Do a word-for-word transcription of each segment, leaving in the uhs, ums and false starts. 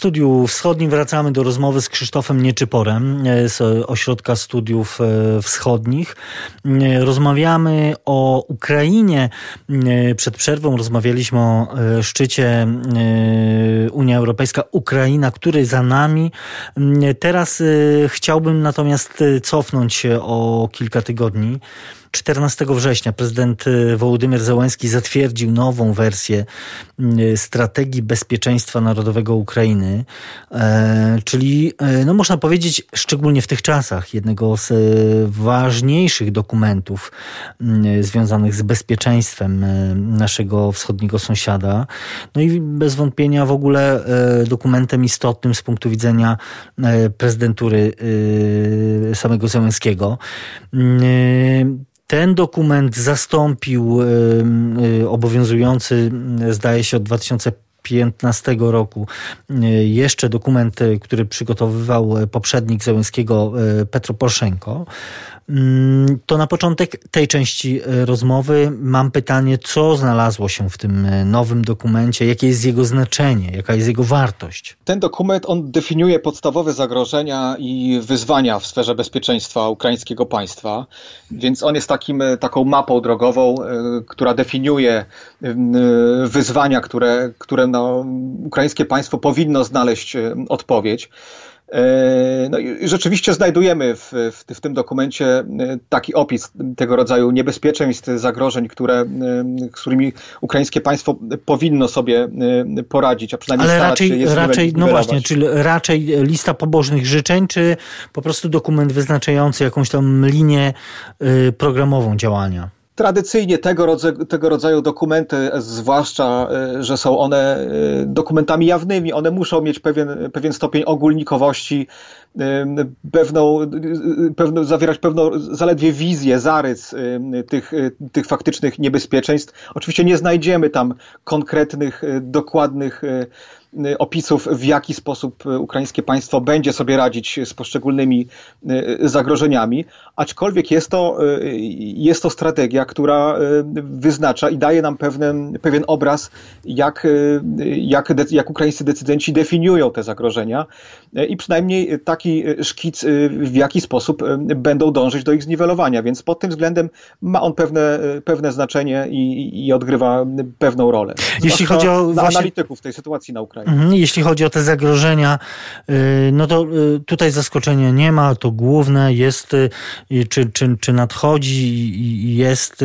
Studiu Wschodnim wracamy do rozmowy z Krzysztofem Nieczyporem z Ośrodka Studiów Wschodnich. Rozmawiamy o Ukrainie. Przed przerwą rozmawialiśmy o szczycie Unia Europejska-Ukraina, który za nami. Teraz chciałbym natomiast cofnąć się o kilka tygodni. czternastego września prezydent Wołodymyr Zełenski zatwierdził nową wersję strategii bezpieczeństwa narodowego Ukrainy, czyli, no można powiedzieć, szczególnie w tych czasach, jednego z ważniejszych dokumentów związanych z bezpieczeństwem naszego wschodniego sąsiada. No i bez wątpienia w ogóle dokumentem istotnym z punktu widzenia prezydentury samego Zełenskiego. Ten dokument zastąpił y, y, obowiązujący, zdaje się, od dwa tysiące piętnastego roku y, jeszcze dokument, który przygotowywał poprzednik Zełenskiego, y, Petro Poroszenko. Y, to na początek tej części rozmowy mam pytanie, co znalazło się w tym nowym dokumencie, jakie jest jego znaczenie, jaka jest jego wartość? Ten dokument, on definiuje podstawowe zagrożenia i wyzwania w sferze bezpieczeństwa ukraińskiego państwa, więc on jest takim, taką mapą drogową, która definiuje wyzwania, które, które no, ukraińskie państwo powinno znaleźć odpowiedź. No i rzeczywiście znajdujemy w, w, w tym dokumencie taki opis tego rodzaju niebezpieczeństw, zagrożeń, które, z którymi ukraińskie państwo powinno sobie poradzić, a przynajmniej Ale starać raczej, się je raczej, no właśnie, czyli raczej lista pobożnych życzeń, czy po prostu dokument wyznaczający jakąś tam linię programową działania? Tradycyjnie tego rodzaju, tego rodzaju dokumenty, zwłaszcza, że są one dokumentami jawnymi, one muszą mieć pewien, pewien stopień ogólnikowości, pewną, pewną, zawierać pewną zaledwie wizję, zarys tych, tych faktycznych niebezpieczeństw. Oczywiście nie znajdziemy tam konkretnych, dokładnych opisów, w jaki sposób ukraińskie państwo będzie sobie radzić z poszczególnymi zagrożeniami, aczkolwiek jest to, jest to strategia, która wyznacza i daje nam pewien, pewien obraz, jak, jak, jak ukraińscy decydenci definiują te zagrożenia i przynajmniej taki szkic, w jaki sposób będą dążyć do ich zniwelowania, więc pod tym względem ma on pewne, pewne znaczenie i, i odgrywa pewną rolę. Jeśli chodzi o dla właśnie... analityków tej sytuacji na Ukrainie. Jeśli chodzi o te zagrożenia, no to tutaj zaskoczenia nie ma. To główne jest, czy, czy, czy nadchodzi i jest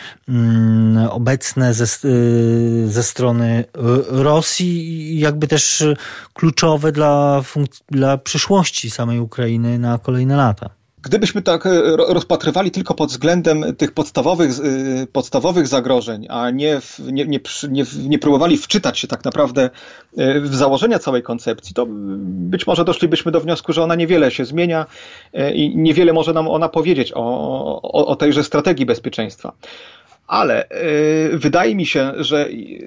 obecne ze, ze strony Rosji i jakby też kluczowe dla, dla przyszłości samej Ukrainy na kolejne lata. Gdybyśmy tak rozpatrywali tylko pod względem tych podstawowych, podstawowych zagrożeń, a nie, nie, nie, nie, nie próbowali wczytać się tak naprawdę w założenia całej koncepcji, to być może doszlibyśmy do wniosku, że ona niewiele się zmienia i niewiele może nam ona powiedzieć o, o, o tejże strategii bezpieczeństwa. Ale y, wydaje mi się, że y,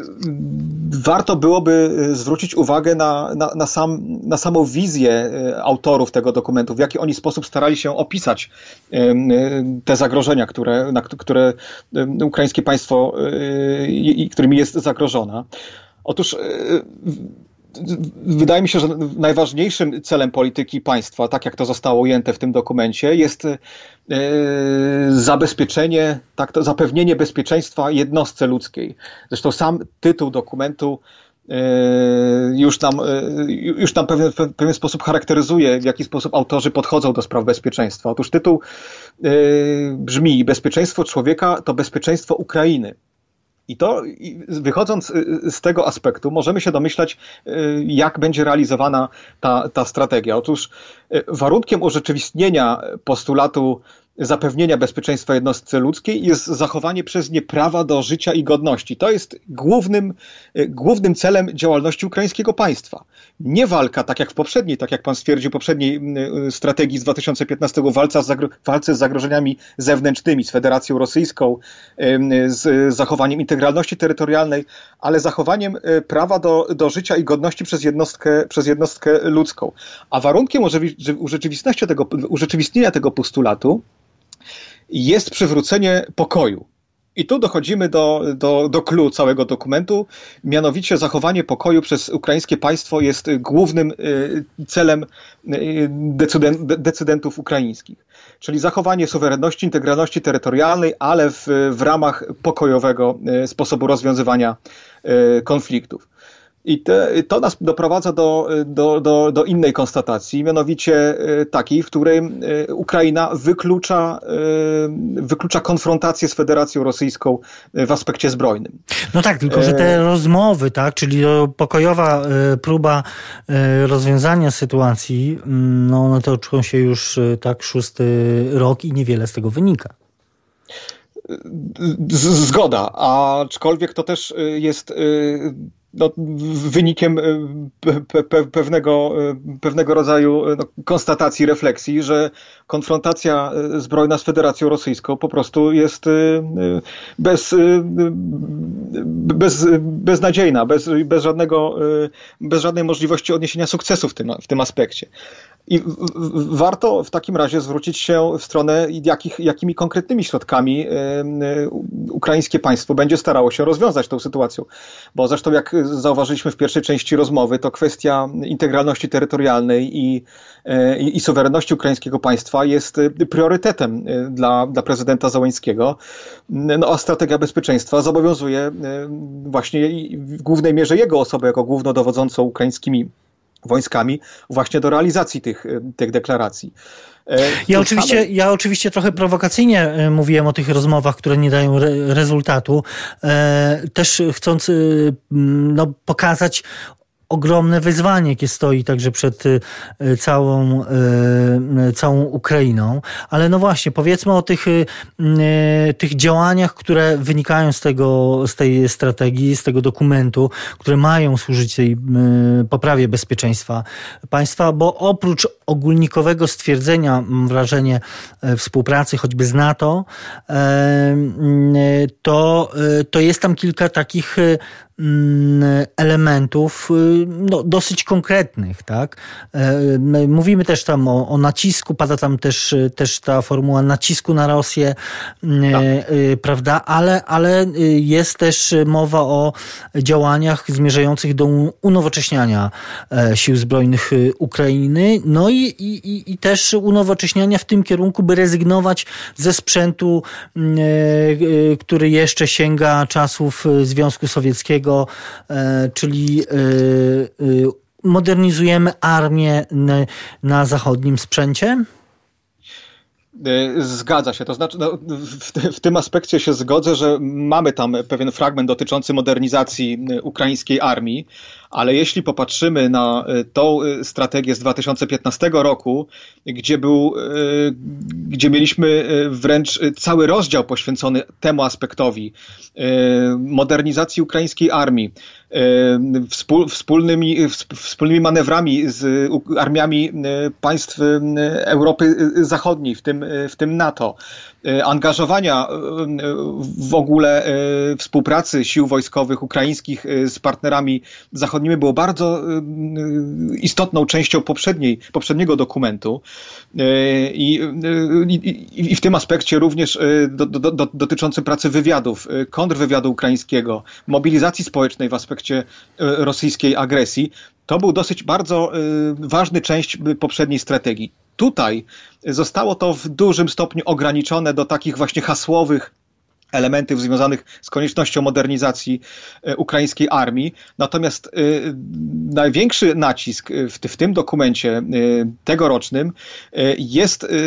warto byłoby zwrócić uwagę na, na, na, sam, na samą wizję y, autorów tego dokumentu, w jaki oni sposób starali się opisać y, y, te zagrożenia, które, na, które y, ukraińskie państwo, y, którymi jest zagrożona. Otóż y, wydaje mi się, że najważniejszym celem polityki państwa, tak jak to zostało ujęte w tym dokumencie, jest zabezpieczenie, tak to, zapewnienie bezpieczeństwa jednostce ludzkiej. Zresztą sam tytuł dokumentu już nam, już nam pewien, w pewien sposób charakteryzuje, w jaki sposób autorzy podchodzą do spraw bezpieczeństwa. Otóż tytuł brzmi: bezpieczeństwo człowieka to bezpieczeństwo Ukrainy. I to, wychodząc z tego aspektu, możemy się domyślać, jak będzie realizowana ta, ta strategia. Otóż warunkiem urzeczywistnienia postulatu zapewnienia bezpieczeństwa jednostce ludzkiej jest zachowanie przez nie prawa do życia i godności. To jest głównym, głównym celem działalności ukraińskiego państwa. Nie walka, tak jak w poprzedniej, tak jak pan stwierdził, poprzedniej strategii z dwa tysiące piętnastego, walce z, zagro- walce z zagrożeniami zewnętrznymi, z Federacją Rosyjską, z zachowaniem integralności terytorialnej, ale zachowaniem prawa do, do życia i godności przez jednostkę, przez jednostkę ludzką. A warunkiem urzeczywistnienia tego, urzeczywistnienia tego postulatu jest przywrócenie pokoju. I tu dochodzimy do, do, do clou całego dokumentu, mianowicie zachowanie pokoju przez ukraińskie państwo jest głównym celem decydentów ukraińskich, czyli zachowanie suwerenności, integralności terytorialnej, ale w, w ramach pokojowego sposobu rozwiązywania konfliktów. I te, to nas doprowadza do, do, do, do innej konstatacji, mianowicie takiej, w której Ukraina wyklucza, wyklucza konfrontację z Federacją Rosyjską w aspekcie zbrojnym. No tak, tylko że te rozmowy, tak, czyli pokojowa próba rozwiązania sytuacji, no one toczą się już tak szósty rok i niewiele z tego wynika. Zgoda, aczkolwiek to też jest no, wynikiem pe, pe, pewnego, pewnego rodzaju no, konstatacji, refleksji, że konfrontacja zbrojna z Federacją Rosyjską po prostu jest bez, bez, beznadziejna, bez, bez, żadnego, bez żadnej możliwości odniesienia sukcesu w tym, w tym aspekcie. I warto w takim razie zwrócić się w stronę, jakich, jakimi konkretnymi środkami ukraińskie państwo będzie starało się rozwiązać tę sytuację. Bo zresztą jak zauważyliśmy w pierwszej części rozmowy, to kwestia integralności terytorialnej i, i, i suwerenności ukraińskiego państwa jest priorytetem dla, dla prezydenta Zełenskiego. No a strategia bezpieczeństwa zobowiązuje właśnie w głównej mierze jego osobę jako głównodowodzącą ukraińskimi wojskami właśnie do realizacji tych, tych deklaracji. Ja oczywiście, ja oczywiście trochę prowokacyjnie mówiłem o tych rozmowach, które nie dają re- rezultatu, też chcąc no, pokazać ogromne wyzwanie, jakie stoi także przed całą, całą Ukrainą. Ale no właśnie, powiedzmy o tych, tych działaniach, które wynikają z tego, z tej strategii, z tego dokumentu, które mają służyć tej poprawie bezpieczeństwa państwa, bo oprócz ogólnikowego stwierdzenia, mam wrażenie, współpracy choćby z NATO, to, to jest tam kilka takich elementów no, dosyć konkretnych, tak? Mówimy też tam o, o nacisku, pada tam też, też ta formuła nacisku na Rosję, tak. Prawda? Ale, ale jest też mowa o działaniach zmierzających do unowocześniania sił zbrojnych Ukrainy, no i, i, i też unowocześniania w tym kierunku, by rezygnować ze sprzętu, który jeszcze sięga czasów Związku Sowieckiego, czyli modernizujemy armię na zachodnim sprzęcie? Zgadza się, to znaczy no, w, w tym aspekcie się zgodzę, że mamy tam pewien fragment dotyczący modernizacji ukraińskiej armii, ale jeśli popatrzymy na tą strategię z dwa tysiące piętnastego roku, gdzie był, gdzie mieliśmy wręcz cały rozdział poświęcony temu aspektowi modernizacji ukraińskiej armii, wspólnymi, wspólnymi manewrami z armiami państw Europy Zachodniej, w tym, w tym NATO, angażowania w ogóle współpracy sił wojskowych ukraińskich z partnerami zachodnimi było bardzo istotną częścią poprzedniej, poprzedniego dokumentu i, i, i w tym aspekcie również do, do, do, dotyczący pracy wywiadów, kontrwywiadu ukraińskiego, mobilizacji społecznej w aspekcie rosyjskiej agresji, to był dosyć bardzo ważny część poprzedniej strategii. Tutaj zostało to w dużym stopniu ograniczone do takich właśnie hasłowych elementów związanych z koniecznością modernizacji ukraińskiej armii. Natomiast y, największy nacisk w, w tym dokumencie y, tegorocznym y, jest y,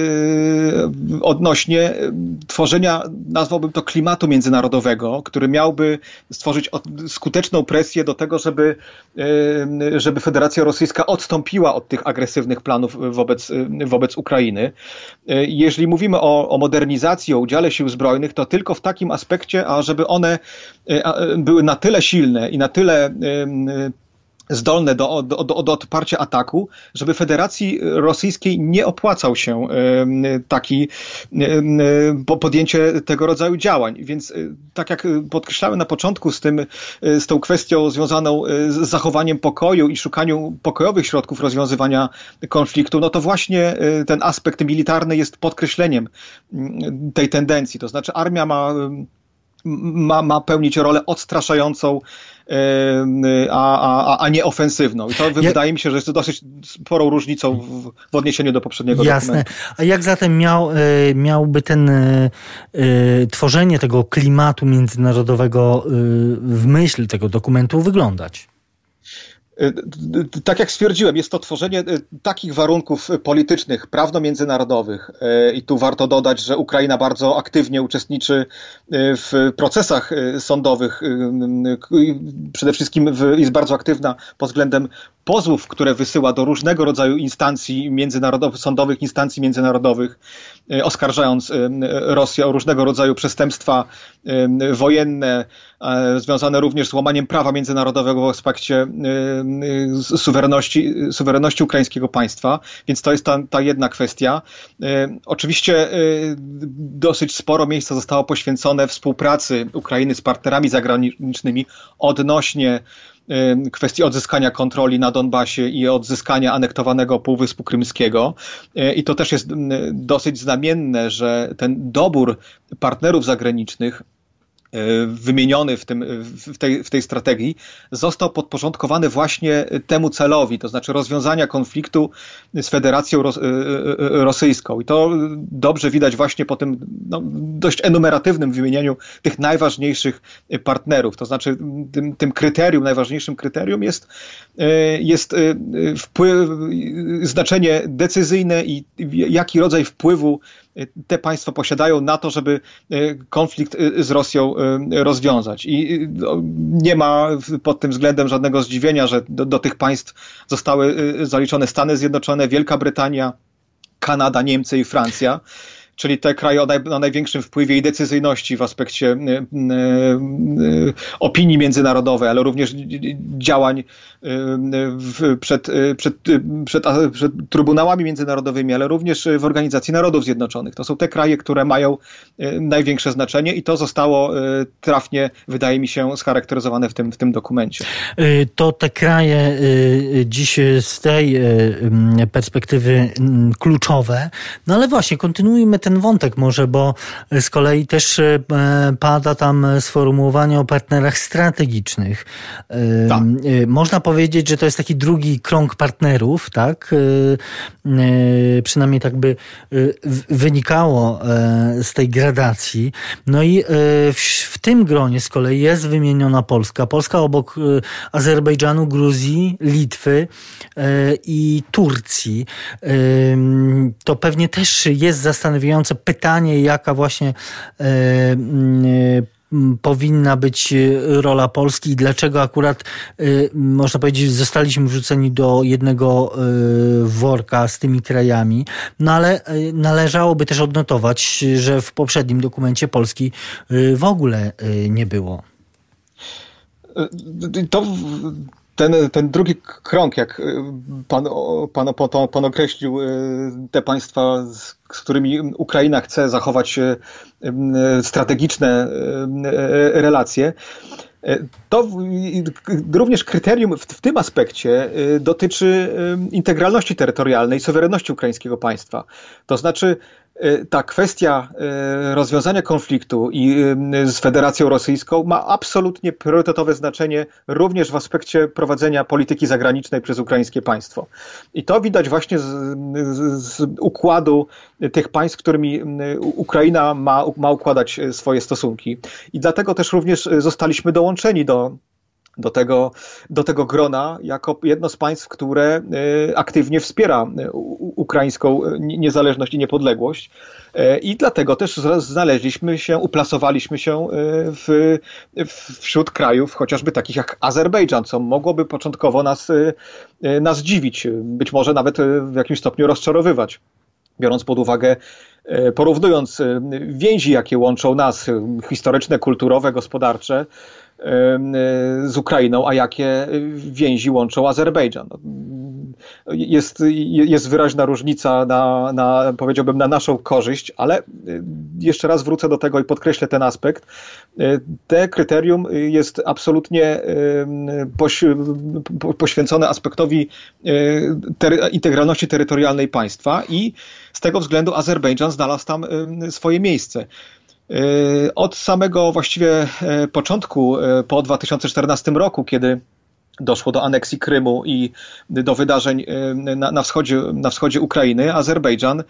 odnośnie tworzenia, nazwałbym to, klimatu międzynarodowego, który miałby stworzyć od, skuteczną presję do tego, żeby, y, żeby Federacja Rosyjska odstąpiła od tych agresywnych planów wobec, wobec Ukrainy. Y, jeżeli mówimy o, o modernizacji, o udziale sił zbrojnych, to tylko w takim aspekcie, a żeby one były na tyle silne i na tyle zdolne do, do, do, do odparcia ataku, żeby Federacji Rosyjskiej nie opłacał się taki podjęcie tego rodzaju działań. Więc tak jak podkreślałem na początku z tym, z tą kwestią związaną z zachowaniem pokoju i szukaniem pokojowych środków rozwiązywania konfliktu, no to właśnie ten aspekt militarny jest podkreśleniem tej tendencji. To znaczy armia ma ma, ma pełnić rolę odstraszającą, a, a, a nie ofensywną. I to ja... wydaje mi się, że jest dosyć sporą różnicą w, w odniesieniu do poprzedniego Jasne. dokumentu. A jak zatem miał, miałby ten tworzenie tego klimatu międzynarodowego w myśl tego dokumentu wyglądać? Tak jak stwierdziłem, jest to tworzenie takich warunków politycznych, prawno-międzynarodowych i tu warto dodać, że Ukraina bardzo aktywnie uczestniczy w procesach sądowych, przede wszystkim jest bardzo aktywna pod względem pozwów, które wysyła do różnego rodzaju instancji międzynarodowych, sądowych instancji międzynarodowych, oskarżając Rosję o różnego rodzaju przestępstwa wojenne, związane również z łamaniem prawa międzynarodowego w aspekcie suwerenności, suwerenności ukraińskiego państwa, więc to jest ta, ta jedna kwestia. Oczywiście dosyć sporo miejsca zostało poświęcone współpracy Ukrainy z partnerami zagranicznymi odnośnie kwestii odzyskania kontroli na Donbasie i odzyskania anektowanego Półwyspu Krymskiego. I to też jest dosyć znamienne, że ten dobór partnerów zagranicznych wymieniony w, tym, w, tej, w tej strategii został podporządkowany właśnie temu celowi, to znaczy rozwiązania konfliktu z Federacją Ros- Rosyjską. I to dobrze widać właśnie po tym no, dość enumeratywnym wymienieniu tych najważniejszych partnerów. To znaczy tym, tym kryterium, najważniejszym kryterium jest, jest wpływ, znaczenie decyzyjne i jaki rodzaj wpływu te państwa posiadają na to, żeby konflikt z Rosją rozwiązać. I nie ma pod tym względem żadnego zdziwienia, że do, do tych państw zostały zaliczone Stany Zjednoczone, Wielka Brytania, Kanada, Niemcy i Francja. Czyli te kraje o, naj, o największym wpływie i decyzyjności w aspekcie y, y, y, opinii międzynarodowej, ale również działań y, w, przed, y, przed, y, przed, a, przed trybunałami międzynarodowymi, ale również w Organizacji Narodów Zjednoczonych. To są te kraje, które mają y, największe znaczenie i to zostało y, trafnie, wydaje mi się, scharakteryzowane w tym, w tym dokumencie. To te kraje y, dziś z tej y, perspektywy kluczowe, no ale właśnie, kontynuujmy ten wątek może, bo z kolei też pada tam sformułowanie o partnerach strategicznych. Tak. Można powiedzieć, że to jest taki drugi krąg partnerów, tak? Przynajmniej tak by wynikało z tej gradacji. No i w, w tym gronie z kolei jest wymieniona Polska. Polska obok Azerbejdżanu, Gruzji, Litwy i Turcji. To pewnie też jest zastanawiające pytanie, jaka właśnie e, e, powinna być rola Polski i dlaczego akurat, e, można powiedzieć, zostaliśmy wrzuceni do jednego e, worka z tymi krajami. No ale e, należałoby też odnotować, że w poprzednim dokumencie Polski e, w ogóle e, nie było. To... Ten, ten drugi krąg, jak pan, pan, pan, pan określił, te państwa, z, z którymi Ukraina chce zachować strategiczne relacje, to również kryterium w, w tym aspekcie dotyczy integralności terytorialnej i suwerenności ukraińskiego państwa. To znaczy ta kwestia rozwiązania konfliktu i z Federacją Rosyjską ma absolutnie priorytetowe znaczenie również w aspekcie prowadzenia polityki zagranicznej przez ukraińskie państwo. I to widać właśnie z, z, z układu tych państw, z którymi Ukraina ma, ma układać swoje stosunki. I dlatego też również zostaliśmy dołączeni do Do tego, do tego grona jako jedno z państw, które aktywnie wspiera ukraińską niezależność i niepodległość. I dlatego też znaleźliśmy się, uplasowaliśmy się w, wśród krajów chociażby takich jak Azerbejdżan, co mogłoby początkowo nas, nas dziwić, być może nawet w jakimś stopniu rozczarowywać, biorąc pod uwagę, porównując więzi, jakie łączą nas, historyczne, kulturowe, gospodarcze, z Ukrainą, a jakie więzi łączą Azerbejdżan. Jest, jest wyraźna różnica na, na, powiedziałbym, na naszą korzyść, ale jeszcze raz wrócę do tego i podkreślę ten aspekt. Te kryterium jest absolutnie poś, poświęcone aspektowi ter, integralności terytorialnej państwa i z tego względu Azerbejdżan znalazł tam swoje miejsce. Od samego właściwie początku, po dwa tysiące czternastym roku, kiedy doszło do aneksji Krymu i do wydarzeń na, na, wschodzie, na wschodzie Ukrainy, Azerbejdżan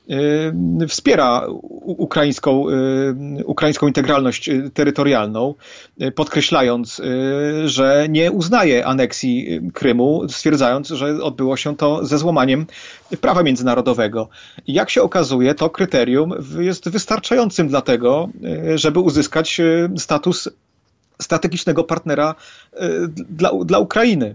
wspiera ukraińską, ukraińską integralność terytorialną, podkreślając, że nie uznaje aneksji Krymu, stwierdzając, że odbyło się to ze złamaniem prawa międzynarodowego. I jak się okazuje, to kryterium jest wystarczającym dlatego, żeby uzyskać status strategicznego partnera dla, dla Ukrainy.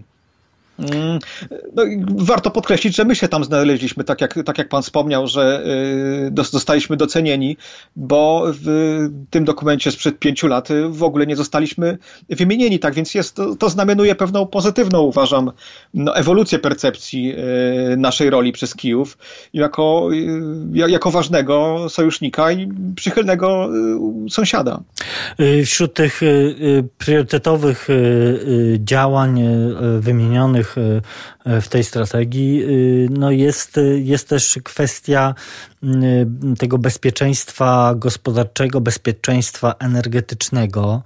No, warto podkreślić, że my się tam znaleźliśmy, tak jak, tak jak pan wspomniał, że zostaliśmy docenieni, bo w tym dokumencie sprzed pięciu lat w ogóle nie zostaliśmy wymienieni, tak więc jest, to, to znamionuje pewną pozytywną, uważam, no, ewolucję percepcji naszej roli przez Kijów jako, jako ważnego sojusznika i przychylnego sąsiada. Wśród tych priorytetowych działań wymienionych w tej strategii, no jest, jest też kwestia tego bezpieczeństwa gospodarczego, bezpieczeństwa energetycznego.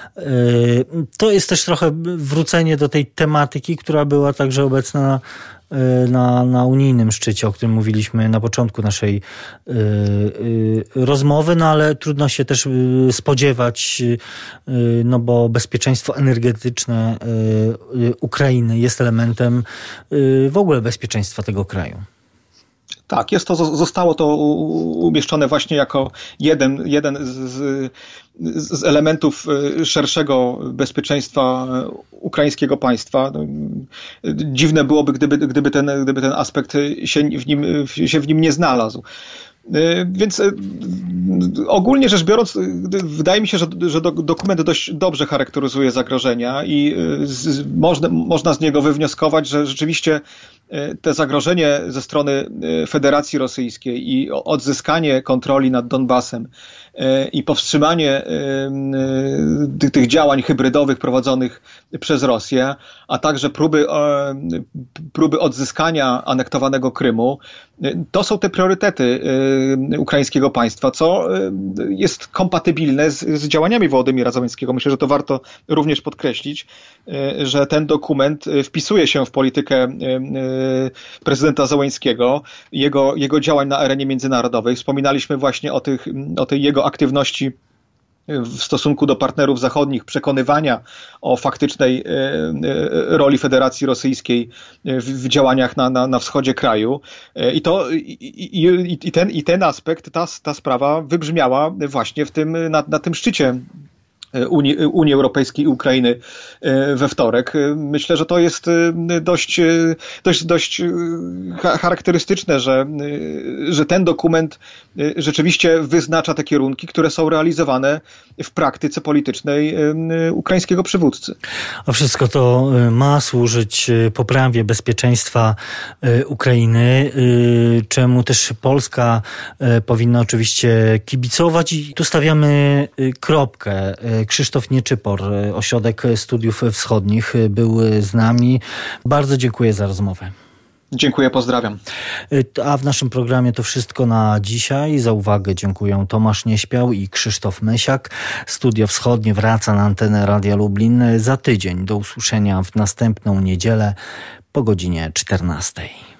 To jest też trochę wrócenie do tej tematyki, która była także obecna na, na unijnym szczycie, o którym mówiliśmy na początku naszej y, y, rozmowy, no ale trudno się też y, spodziewać, y, no bo bezpieczeństwo energetyczne y, Ukrainy jest elementem y, w ogóle bezpieczeństwa tego kraju. Tak, jest to, zostało to umieszczone właśnie jako jeden, jeden z, z elementów szerszego bezpieczeństwa ukraińskiego państwa. Dziwne byłoby, gdyby, gdyby, ten, gdyby ten aspekt się w nim, się w nim nie znalazł. Więc ogólnie rzecz biorąc, wydaje mi się, że, że dokument dość dobrze charakteryzuje zagrożenia i z, można, można z niego wywnioskować, że rzeczywiście te zagrożenie ze strony Federacji Rosyjskiej i odzyskanie kontroli nad Donbasem i powstrzymanie tych, tych działań hybrydowych prowadzonych przez Rosję, a także próby, próby odzyskania anektowanego Krymu, to są te priorytety ukraińskiego państwa, co jest kompatybilne z, z działaniami Wołodymira Zełenskiego. Myślę, że to warto również podkreślić, że ten dokument wpisuje się w politykę prezydenta Zełenskiego, jego, jego działań na arenie międzynarodowej. Wspominaliśmy właśnie o, tych, o tej jego aktywności w stosunku do partnerów zachodnich, przekonywania o faktycznej roli Federacji Rosyjskiej w działaniach na, na, na wschodzie kraju. I, to, i, i, i, ten, i ten aspekt, ta, ta sprawa wybrzmiała właśnie w tym, na, na tym szczycie Unii, Unii Europejskiej i Ukrainy we wtorek. Myślę, że to jest dość, dość, dość charakterystyczne, że, że ten dokument rzeczywiście wyznacza te kierunki, które są realizowane w praktyce politycznej ukraińskiego przywódcy. A wszystko to ma służyć poprawie bezpieczeństwa Ukrainy, czemu też Polska powinna oczywiście kibicować i tu stawiamy kropkę. Krzysztof Nieczypor, Ośrodek Studiów Wschodnich, był z nami. Bardzo dziękuję za rozmowę. Dziękuję, pozdrawiam. A w naszym programie to wszystko na dzisiaj. Za uwagę dziękuję Tomasz Nieśpiał i Krzysztof Mysiak. Studio Wschodnie wraca na antenę Radia Lublin za tydzień. Do usłyszenia w następną niedzielę po godzinie czternastej.